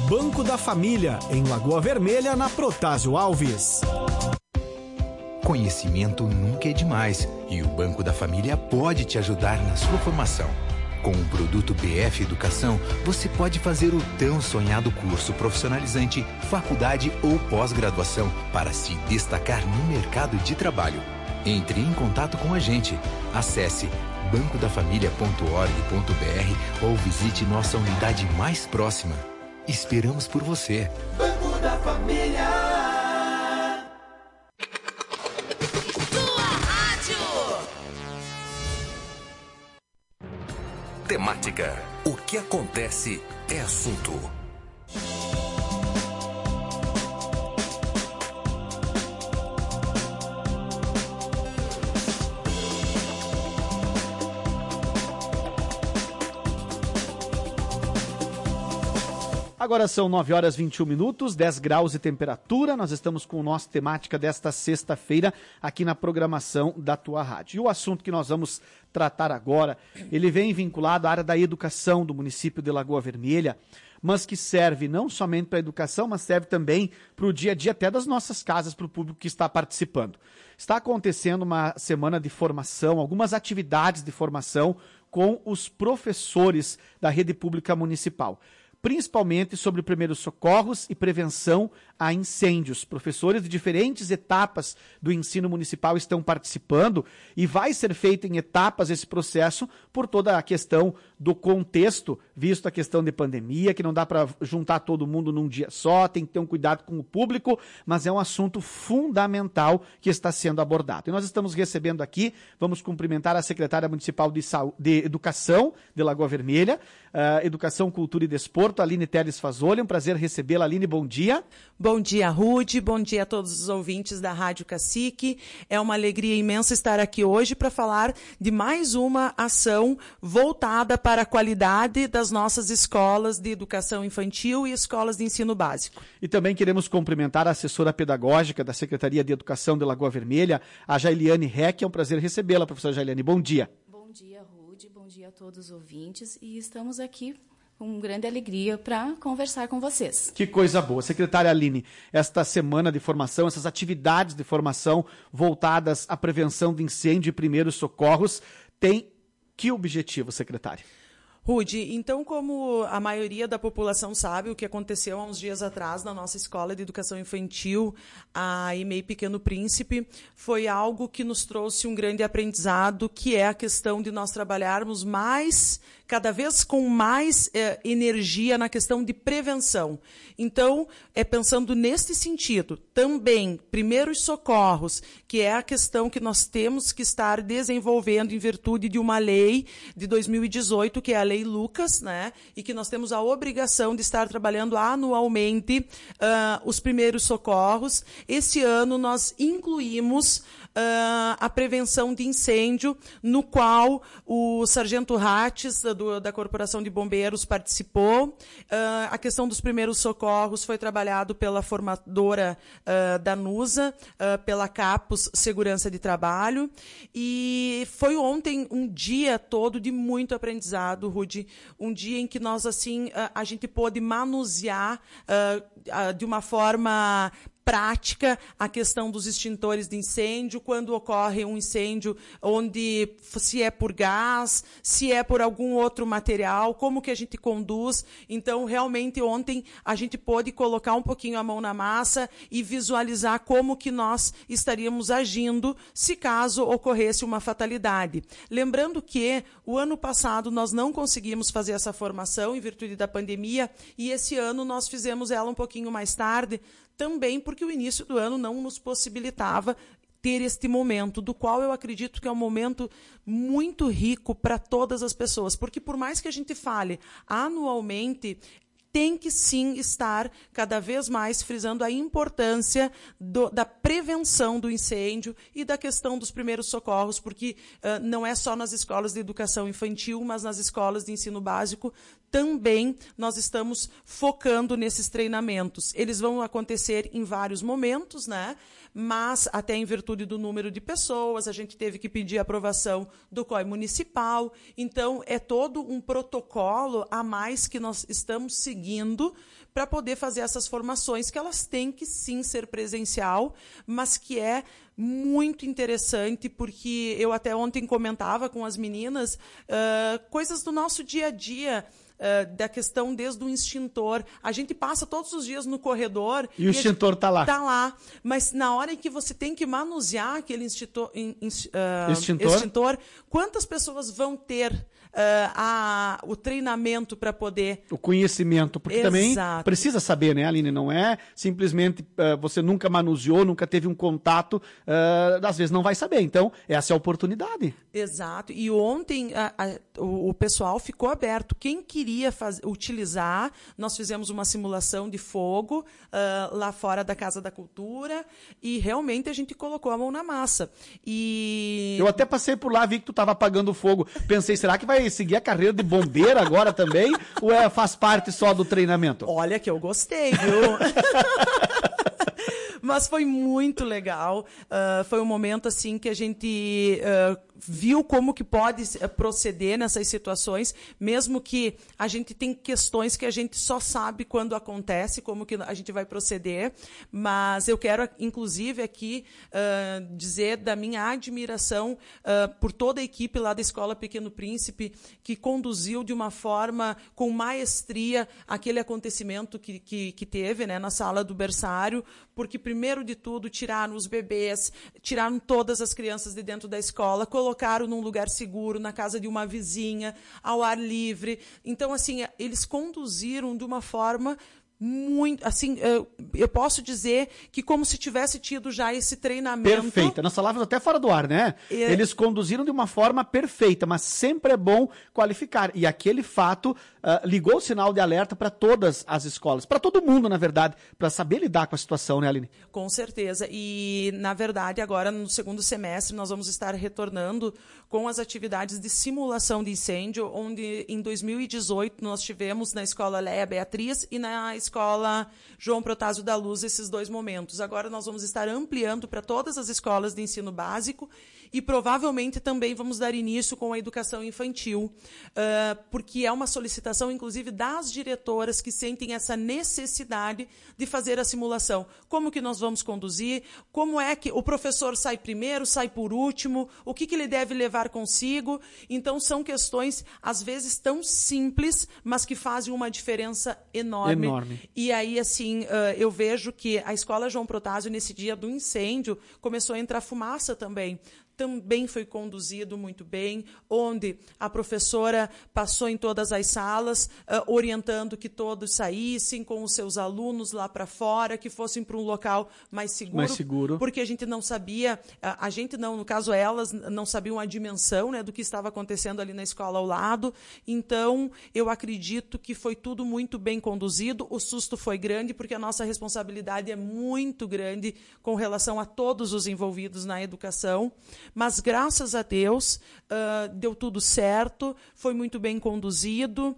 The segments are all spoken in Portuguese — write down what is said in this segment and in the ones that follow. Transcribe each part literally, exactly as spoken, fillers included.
Banco da Família, em Lagoa Vermelha, na Protásio Alves. Conhecimento nunca é demais e o Banco da Família pode te ajudar na sua formação. Com o produto B F Educação, você pode fazer o tão sonhado curso profissionalizante, faculdade ou pós-graduação para se destacar no mercado de trabalho. Entre em contato com a gente. Acesse banco da família ponto org ponto br ou visite nossa unidade mais próxima. Esperamos por você. Banco da Família. Sua rádio. Temática. O que acontece é assunto. Agora são nove horas e vinte e um minutos, dez graus de temperatura. Nós estamos com o nosso temática desta sexta-feira aqui na programação da Tua Rádio. E o assunto que nós vamos tratar agora, ele vem vinculado à área da educação do município de Lagoa Vermelha, mas que serve não somente para a educação, mas serve também para o dia a dia até das nossas casas, para o público que está participando. Está acontecendo uma semana de formação, algumas atividades de formação com os professores da rede pública municipal, principalmente sobre primeiros socorros e prevenção a incêndios. Professores de diferentes etapas do ensino municipal estão participando e vai ser feito em etapas esse processo por toda a questão do contexto, visto a questão de pandemia, que não dá para juntar todo mundo num dia só, tem que ter um cuidado com o público, mas é um assunto fundamental que está sendo abordado. E nós estamos recebendo aqui, vamos cumprimentar a secretária municipal de, Saúde, de Educação de Lagoa Vermelha, uh, Educação, Cultura e Desporto, Aline Teles Fazoli. Um prazer recebê-la. Aline, bom dia. Bom dia, Rude. Bom dia a todos os ouvintes da Rádio Cacique. É uma alegria imensa estar aqui hoje para falar de mais uma ação voltada para a qualidade das nossas escolas de educação infantil e escolas de ensino básico. E também queremos cumprimentar a assessora pedagógica da Secretaria de Educação de Lagoa Vermelha, a Jailiane Reck. É um prazer recebê-la, professora Jailiane. Bom dia. Bom dia, Rude. Bom dia a todos os ouvintes. E estamos aqui com grande alegria para conversar com vocês. Que coisa boa. Secretária Aline, esta semana de formação, essas atividades de formação voltadas à prevenção de incêndio e primeiros socorros, tem que objetivo, secretária? Rude, então, como a maioria da população sabe, o que aconteceu há uns dias atrás na nossa escola de educação infantil, a E M E I Pequeno Príncipe, foi algo que nos trouxe um grande aprendizado, que é a questão de nós trabalharmos mais, cada vez com mais eh, energia na questão de prevenção. Então, é pensando neste sentido, também, primeiros socorros, que é a questão que nós temos que estar desenvolvendo em virtude de uma lei de dois mil e dezoito, que é a Lei Lucas, né, e que nós temos a obrigação de estar trabalhando anualmente uh, os primeiros socorros. Esse ano nós incluímos uh, a prevenção de incêndio, no qual o Sargento Rates, do, da Corporação de Bombeiros, participou. Uh, a questão dos primeiros socorros foi trabalhado pela formadora uh, da NUSA, uh, pela Capus Segurança de Trabalho, e foi ontem um dia todo de muito aprendizado, Rude, um dia em que nós, assim, a, a gente pôde manusear uh, uh, de uma forma prática a questão dos extintores de incêndio, quando ocorre um incêndio, onde se é por gás, se é por algum outro material, como que a gente conduz. Então, realmente, ontem a gente pôde colocar um pouquinho a mão na massa e visualizar como que nós estaríamos agindo se caso ocorresse uma fatalidade. Lembrando que o ano passado nós não conseguimos fazer essa formação em virtude da pandemia, e esse ano nós fizemos ela um pouquinho mais tarde, também porque o início do ano não nos possibilitava ter este momento, do qual eu acredito que é um momento muito rico para todas as pessoas, porque por mais que a gente fale anualmente, tem que sim estar cada vez mais frisando a importância do, da prevenção do incêndio e da questão dos primeiros socorros, porque uh, não é só nas escolas de educação infantil, mas nas escolas de ensino básico também nós estamos focando nesses treinamentos. Eles vão acontecer em vários momentos, né? Mas até em virtude do número de pessoas, a gente teve que pedir a aprovação do C O I municipal. Então, é todo um protocolo a mais que nós estamos seguindo seguindo para poder fazer essas formações, que elas têm que sim ser presencial, mas que é muito interessante, porque eu até ontem comentava com as meninas uh, coisas do nosso dia a dia, uh, da questão desde o extintor. A gente passa todos os dias no corredor... E, e o extintor está lá. Está lá, mas na hora em que você tem que manusear aquele extintor, uh, extintor? extintor, quantas pessoas vão ter uh, a, o treinamento para poder... O conhecimento, porque Exato. também precisa saber, né, Aline? Não é simplesmente uh, você nunca manuseou, nunca teve um contato, uh, às vezes não vai saber. Então, essa é a oportunidade. Exato. E ontem a, a, o, o pessoal ficou aberto. Quem queria faz, utilizar, nós fizemos uma simulação de fogo uh, lá fora da Casa da Cultura e realmente a gente colocou a mão na massa. E... Eu até passei por lá, vi que tu estava apagando fogo. Pensei, será que vai seguir a carreira de bombeiro agora também? Ou é, faz parte só do treinamento? Olha que eu gostei, viu? Mas foi muito legal. Uh, foi um momento assim que a gente uh, viu como que pode proceder nessas situações, mesmo que a gente tem questões que a gente só sabe quando acontece, como que a gente vai proceder. Mas eu quero, inclusive, aqui uh, dizer da minha admiração uh, por toda a equipe lá da Escola Pequeno Príncipe, que conduziu de uma forma com maestria aquele acontecimento que, que, que teve, né, na sala do berçário, porque, primeiro de tudo, tiraram os bebês, tiraram todas as crianças de dentro da escola, colocaram num lugar seguro, na casa de uma vizinha, ao ar livre. Então, assim, eles conduziram de uma forma muito, assim, eu posso dizer que como se tivesse tido já esse treinamento. Perfeita. Nós falávamos até fora do ar, né? É... Eles conduziram de uma forma perfeita, mas sempre é bom qualificar. E aquele fato uh, ligou o sinal de alerta para todas as escolas, para todo mundo, na verdade, para saber lidar com a situação, né, Aline? Com certeza. E, na verdade, agora no segundo semestre nós vamos estar retornando com as atividades de simulação de incêndio, onde em dois mil e dezoito nós tivemos na Escola Léa Beatriz e na Escola João Protásio da Luz esses dois momentos. Agora nós vamos estar ampliando para todas as escolas de ensino básico e provavelmente também vamos dar início com a educação infantil, uh, porque é uma solicitação, inclusive, das diretoras que sentem essa necessidade de fazer a simulação. Como que nós vamos conduzir? Como é que o professor sai primeiro, sai por último? O que, que ele deve levar consigo? Então, são questões, às vezes, tão simples, mas que fazem uma diferença enorme. Enorme. E aí, assim, uh, eu vejo que a Escola João Protásio, nesse dia do incêndio, começou a entrar fumaça também. Também foi conduzido muito bem, onde a professora passou em todas as salas, uh, orientando que todos saíssem com os seus alunos lá para fora, que fossem para um local mais seguro, mais seguro, porque a gente não sabia, uh, a gente não, no caso elas, não sabiam a dimensão, né, do que estava acontecendo ali na escola ao lado. Então, eu acredito que foi tudo muito bem conduzido. O susto foi grande, porque a nossa responsabilidade é muito grande com relação a todos os envolvidos na educação. Mas, graças a Deus, uh, deu tudo certo, foi muito bem conduzido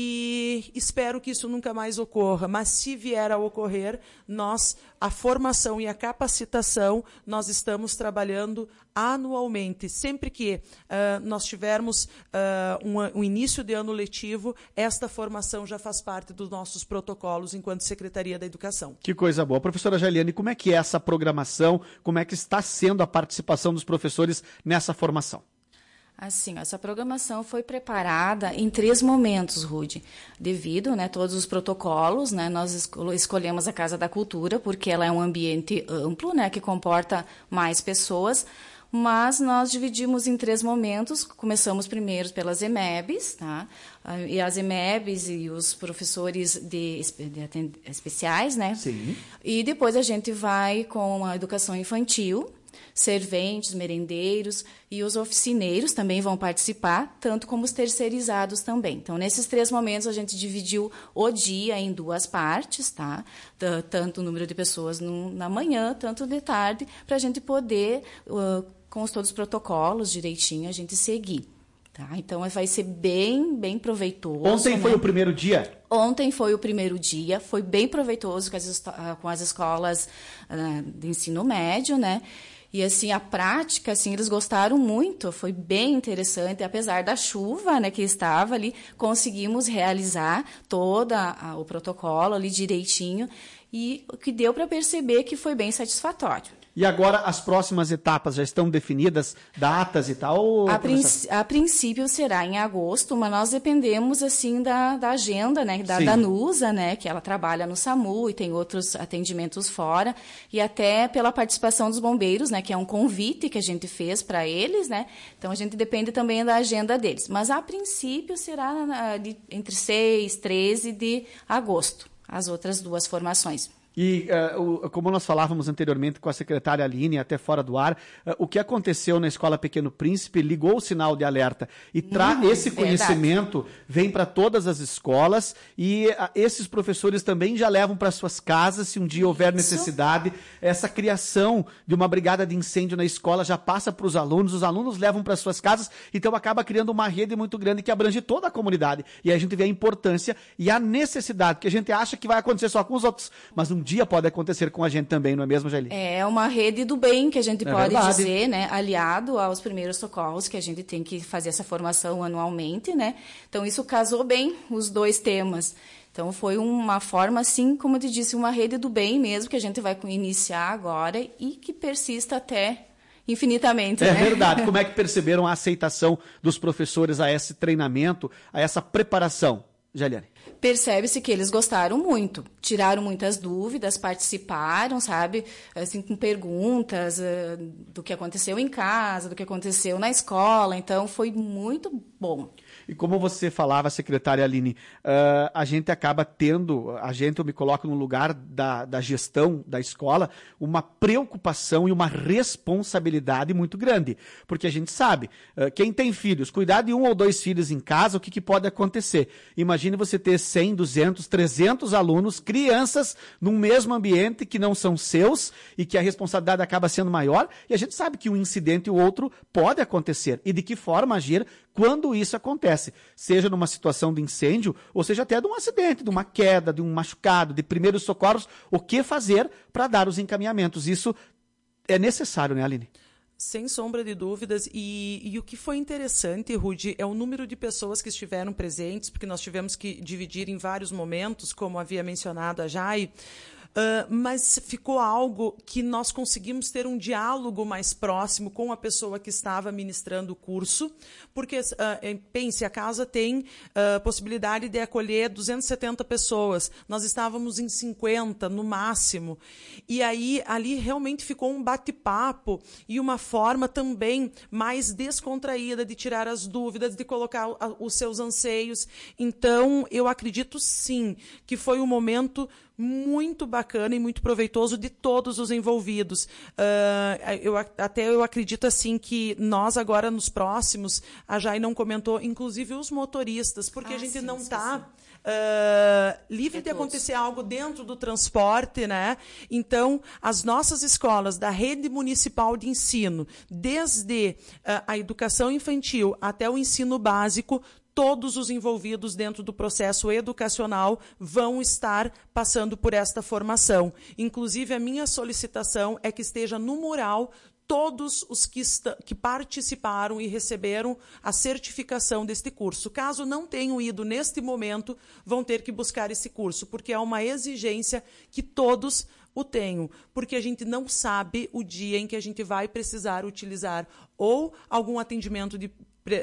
e espero que isso nunca mais ocorra. Mas, se vier a ocorrer, nós, a formação e a capacitação, nós estamos trabalhando anualmente. Sempre que uh, nós tivermos uh, um, um início de ano letivo, esta formação já faz parte dos nossos protocolos enquanto Secretaria da Educação. Que coisa boa. Professora Jaliane, como é que é essa programação? Como é que está sendo a participação dos professores nessa formação? Assim, essa programação foi preparada em três momentos, Rude. Devido, né, todos os protocolos, né, nós escol- escolhemos a Casa da Cultura, porque ela é um ambiente amplo, né, que comporta mais pessoas, mas nós dividimos em três momentos. Começamos primeiro pelas E M E Bs, tá? E as E M E Bs e os professores de, de atend- especiais, né? Sim. E depois a gente vai com a educação infantil, serventes, merendeiros e os oficineiros também vão participar, tanto como os terceirizados também. Então, nesses três momentos, a gente dividiu o dia em duas partes, tá? Tanto o número de pessoas no, na manhã, tanto de tarde, para a gente poder, uh, com os, todos os protocolos direitinho, a gente seguir. Tá? Então, vai ser bem, bem proveitoso. Ontem, né? Foi o primeiro dia? Ontem foi o primeiro dia, foi bem proveitoso com as, com as escolas uh, de ensino médio, né? E, assim, a prática, assim, eles gostaram muito, foi bem interessante, apesar da chuva, né, que estava ali, conseguimos realizar todo a, o protocolo ali direitinho, e o que deu para perceber que foi bem satisfatório. E agora as próximas etapas já estão definidas, datas e tal? A, princ- a princípio será em agosto, mas nós dependemos assim da, da agenda, né, da Danusa, né, que ela trabalha no SAMU e tem outros atendimentos fora, e até pela participação dos bombeiros, né, que é um convite que a gente fez para eles, né, então a gente depende também da agenda deles. Mas a princípio será na, de, entre seis e treze de agosto, as outras duas formações. E, uh, o, como nós falávamos anteriormente com a secretária Aline, até fora do ar, uh, o que aconteceu na Escola Pequeno Príncipe ligou o sinal de alerta. E tra- hum, esse conhecimento verdade. Vem para todas as escolas e uh, esses professores também já levam para suas casas, se um dia houver necessidade. Essa criação de uma brigada de incêndio na escola já passa para os alunos, os alunos levam para suas casas, então acaba criando uma rede muito grande que abrange toda a comunidade. E aí a gente vê a importância e a necessidade, que a gente acha que vai acontecer só com os outros, mas um dia pode acontecer com a gente também, não é mesmo, Jaili? É uma rede do bem, que a gente é pode verdade. dizer, né? Aliado aos primeiros socorros, que a gente tem que fazer essa formação anualmente, né? Então, isso casou bem os dois temas. Então, foi uma forma, assim, como eu te disse, uma rede do bem mesmo, que a gente vai iniciar agora e que persista até infinitamente. É né? verdade. Como é que perceberam a aceitação dos professores a esse treinamento, a essa preparação, Jailiane? Percebe-se que eles gostaram muito, tiraram muitas dúvidas, participaram, sabe, assim, com perguntas uh, do que aconteceu em casa, do que aconteceu na escola, então foi muito bom. E como você falava, secretária Aline, uh, a gente acaba tendo, a gente, eu me coloco no lugar da, da gestão da escola, uma preocupação e uma responsabilidade muito grande. Porque a gente sabe, uh, quem tem filhos, cuidar de um ou dois filhos em casa, o que, que pode acontecer? Imagine você ter cem, duzentos, trezentos alunos, crianças, num mesmo ambiente que não são seus e que a responsabilidade acaba sendo maior. E a gente sabe que um incidente ou outro pode acontecer. E de que forma agir quando isso acontece, seja numa situação de incêndio, ou seja até de um acidente, de uma queda, de um machucado, de primeiros socorros, o que fazer para dar os encaminhamentos. Isso é necessário, né, Aline? Sem sombra de dúvidas, e, e o que foi interessante, Rudy, é o número de pessoas que estiveram presentes, porque nós tivemos que dividir em vários momentos, como havia mencionado a Jai, Uh, mas ficou algo que nós conseguimos ter um diálogo mais próximo com a pessoa que estava ministrando o curso, porque, uh, pense, a casa tem uh, possibilidade de acolher duzentas e setenta pessoas, nós estávamos em cinquenta no máximo, e aí ali realmente ficou um bate-papo e uma forma também mais descontraída de tirar as dúvidas, de colocar os seus anseios. Então, eu acredito sim que foi um momento muito bacana e muito proveitoso de todos os envolvidos. Uh, eu, até eu acredito assim que nós agora nos próximos, a Jai não comentou, inclusive os motoristas, porque ah, a gente sim, não está uh, livre é de todos. Acontecer algo dentro do transporte, né? Então, as nossas escolas da rede municipal de ensino, desde uh, a educação infantil até o ensino básico, todos os envolvidos dentro do processo educacional vão estar passando por esta formação. Inclusive, a minha solicitação é que esteja no mural todos os que, que participaram e receberam a certificação deste curso. Caso não tenham ido neste momento, vão ter que buscar esse curso, porque é uma exigência que todos o tenham, porque a gente não sabe o dia em que a gente vai precisar utilizar ou algum atendimento de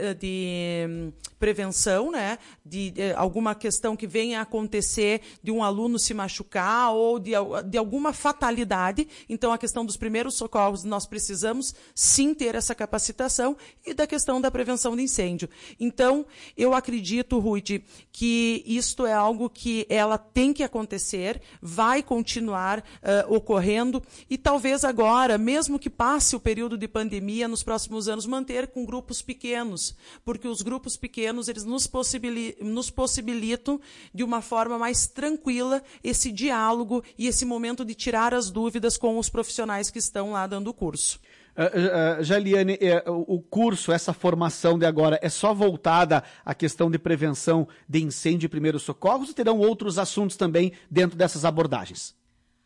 de prevenção, né, de, de alguma questão que venha a acontecer de um aluno se machucar ou de, de alguma fatalidade. Então, a questão dos primeiros socorros, nós precisamos sim ter essa capacitação, e da questão da prevenção de incêndio. Então, eu acredito, Ruth, que isto é algo que ela tem que acontecer, vai continuar uh, ocorrendo, e talvez agora, mesmo que passe o período de pandemia, nos próximos anos, manter com grupos pequenos, porque os grupos pequenos eles nos, possibili- nos possibilitam de uma forma mais tranquila esse diálogo e esse momento de tirar as dúvidas com os profissionais que estão lá dando o curso. Uh, uh, Jailiane, uh, o curso, essa formação de agora, é só voltada à questão de prevenção de incêndio e primeiros socorros, ou terão outros assuntos também dentro dessas abordagens?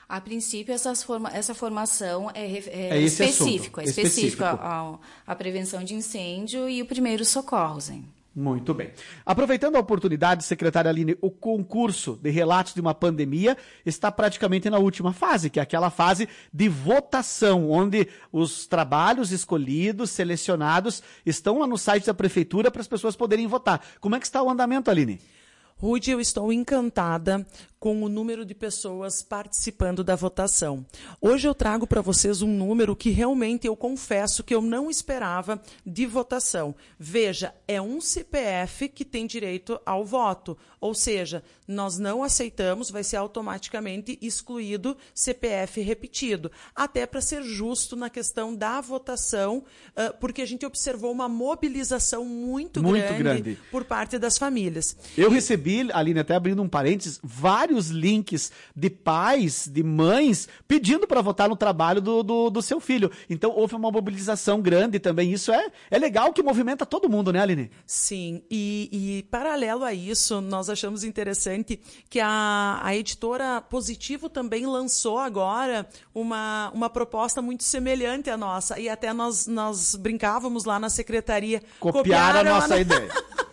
A princípio, essas forma, essa formação é, é, é específica, é específica específico. à prevenção de incêndio e o primeiro socorros, hein? Muito bem. Aproveitando a oportunidade, secretária Aline, o concurso de relatos de uma pandemia está praticamente na última fase, que é aquela fase de votação, onde os trabalhos escolhidos, selecionados, estão lá no site da prefeitura para as pessoas poderem votar. Como é que está o andamento, Aline? Rude, eu estou encantada com o número de pessoas participando da votação. Hoje eu trago para vocês um número que realmente eu confesso que eu não esperava de votação. Veja, é um C P F que tem direito ao voto, ou seja, nós não aceitamos, vai ser automaticamente excluído C P F repetido, até para ser justo na questão da votação, porque a gente observou uma mobilização muito, muito grande, grande por parte das famílias. Eu recebi, Aline, até abrindo um parênteses, vários links de pais, de mães, pedindo para votar no trabalho do, do, do seu filho. Então, houve uma mobilização grande também. Isso é, é legal, que movimenta todo mundo, né, Aline? Sim, e, e paralelo a isso, nós achamos interessante que a, a editora Positivo também lançou agora uma, uma proposta muito semelhante à nossa. E até nós, nós brincávamos lá na secretaria. Copiaram, copiaram a nossa a... ideia.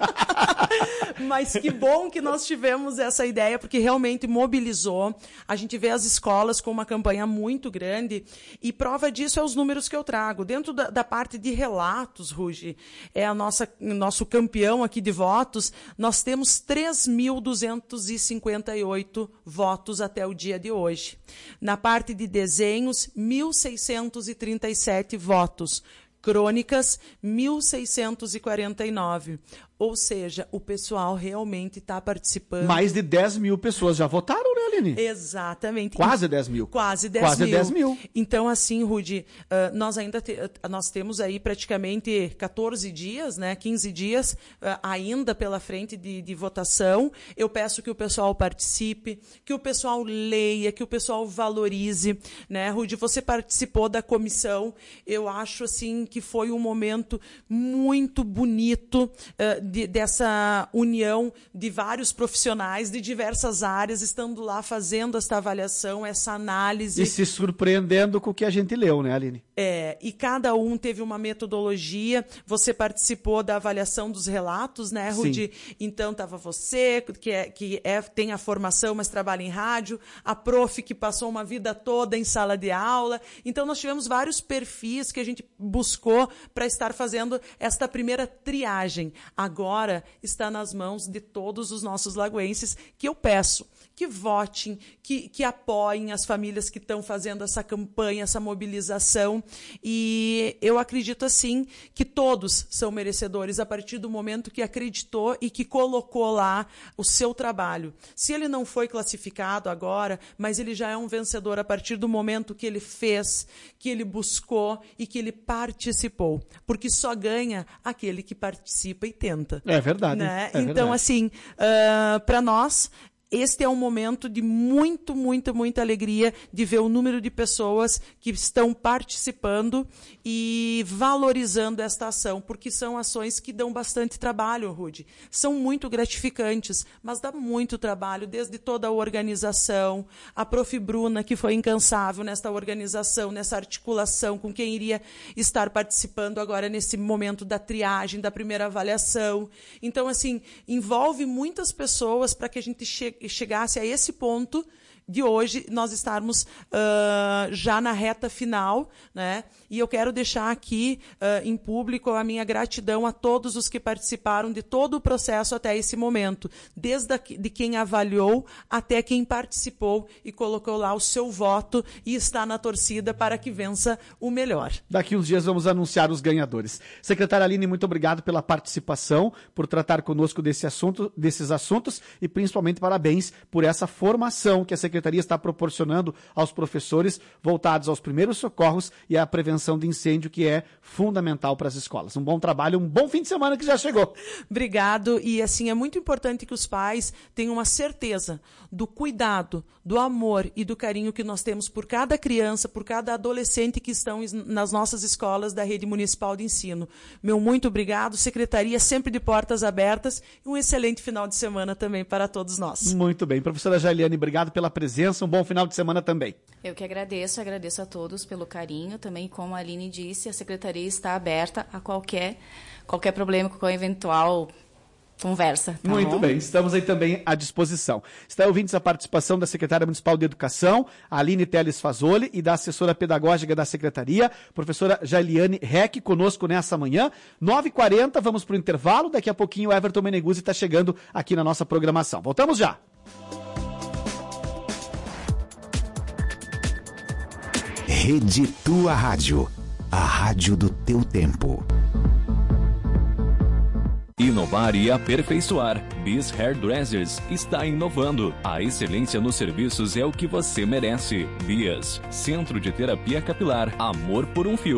Mas que bom que nós tivemos essa ideia, porque realmente mobilizou. A gente vê as escolas com uma campanha muito grande e prova disso é os números que eu trago. Dentro da, da parte de relatos, Ruge, é a nossa nosso campeão aqui de votos, nós temos três mil duzentos e cinquenta e oito votos até o dia de hoje. Na parte de desenhos, mil seiscentos e trinta e sete votos. Crônicas, mil seiscentos e quarenta e nove. Ou seja, o pessoal realmente está participando. Mais de dez mil pessoas já votaram, né, Aline? Exatamente. Quase dez mil. Quase dez Quase mil. dez mil. Então, assim, Rude, uh, nós ainda te, uh, nós temos aí praticamente quatorze dias, né, quinze dias uh, ainda pela frente de, de votação. Eu peço que o pessoal participe, que o pessoal leia, que o pessoal valorize, né, Rude? Você participou da comissão. Eu acho, assim, que foi um momento muito bonito uh, De, dessa união de vários profissionais de diversas áreas, estando lá fazendo esta avaliação, essa análise. E se surpreendendo com o que a gente leu, né, Aline? É, e cada um teve uma metodologia. Você participou da avaliação dos relatos, né, Rudy? Sim. Então, estava você, que, é, que é, tem a formação, mas trabalha em rádio, a prof que passou uma vida toda em sala de aula. Então, nós tivemos vários perfis que a gente buscou para estar fazendo esta primeira triagem. Agora está nas mãos de todos os nossos lagoenses, que eu peço que votem, que, que apoiem as famílias que estão fazendo essa campanha, essa mobilização. E eu acredito, assim, que todos são merecedores a partir do momento que acreditou e que colocou lá o seu trabalho. Se ele não foi classificado agora, mas ele já é um vencedor a partir do momento que ele fez, que ele buscou e que ele participou. Porque só ganha aquele que participa e tenta. É verdade. Né? É então, verdade. assim, uh, para nós, este é um momento de muito, muita, muita alegria de ver o número de pessoas que estão participando e valorizando esta ação, porque são ações que dão bastante trabalho, Rude. São muito gratificantes, mas dá muito trabalho, desde toda a organização, a prof Bruna, que foi incansável nesta organização, nessa articulação com quem iria estar participando agora nesse momento da triagem, da primeira avaliação. Então, assim, envolve muitas pessoas para que a gente chegue chegasse a esse ponto de hoje nós estarmos uh, já na reta final, né? E eu quero deixar aqui uh, em público a minha gratidão a todos os que participaram de todo o processo até esse momento, desde a, de quem avaliou até quem participou e colocou lá o seu voto e está na torcida para que vença o melhor. Daqui uns dias vamos anunciar os ganhadores. Secretária Aline, muito obrigado pela participação, por tratar conosco desse assunto, desses assuntos e principalmente parabéns por essa formação que a Secretaria Secretaria está proporcionando aos professores voltados aos primeiros socorros e à prevenção de incêndio, que é fundamental para as escolas. Um bom trabalho, um bom fim de semana que já chegou. Obrigado. E assim, é muito importante que os pais tenham uma certeza do cuidado, do amor e do carinho que nós temos por cada criança, por cada adolescente que estão nas nossas escolas da Rede Municipal de Ensino. Meu muito obrigado. Secretaria sempre de portas abertas e um excelente final de semana também para todos nós. Muito bem. Professora Jailiane, obrigado pela presença presença, um bom final de semana também. Eu que agradeço, agradeço a todos pelo carinho. Também, como a Aline disse, a Secretaria está aberta a qualquer, qualquer problema, qualquer eventual conversa. Tá Muito bom? bem, estamos aí também à disposição. Está ouvindo a participação da Secretária Municipal de Educação, Aline Teles Fazoli, e da assessora pedagógica da Secretaria, professora Jailiane Reck, conosco nessa manhã. nove e quarenta, vamos para o intervalo. Daqui a pouquinho o Everton Meneguzzi está chegando aqui na nossa programação. Voltamos já. Rede Tua Rádio, a rádio do teu tempo. Inovar e aperfeiçoar. Bis Hairdressers está inovando. A excelência nos serviços é o que você merece. Bias, Centro de Terapia Capilar. Amor por um Fio.